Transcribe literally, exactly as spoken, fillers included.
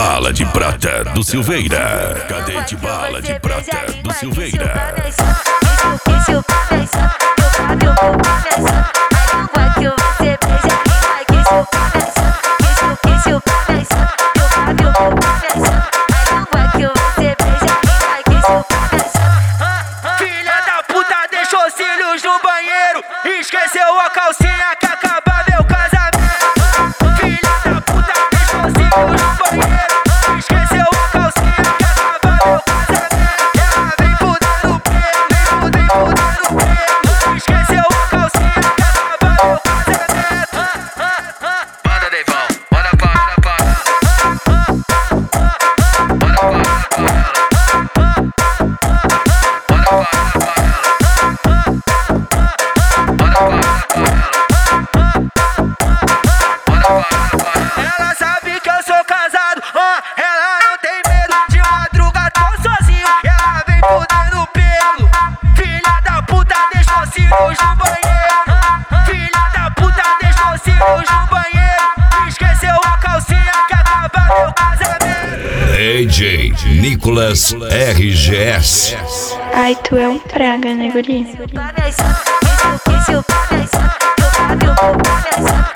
Bala de Prata do Silveira. Cadete Bala de Prata do Silveira. Filha da puta deixou cílios no banheiro, esqueceu a calcinha que acaba meu casamento. Filha da puta deixou cílios no banheiro, esqueceu a calcinha que acaba meu casamento. Ela vem fudendo pelo, vem fudendo, fudendo pelo, esqueceu a calcinha que acaba meu casamento. Manda Deivão, manda pra, manda pra manda pra, manda pra ela. Ela sabe que eu sou casado, ah, ela não tem medo. De madruga tô sozinho, ela vem fudendo pelo. Filha da puta deixou cílios no banheiro. Filha da puta deixou cílios no banheiro, esqueceu a calcinha que acaba meu casamento. D J Nicolas R G S. Ai, tu é um praga, né, guri? Isso, isso, isso, isso, isso, isso, isso, isso, isso,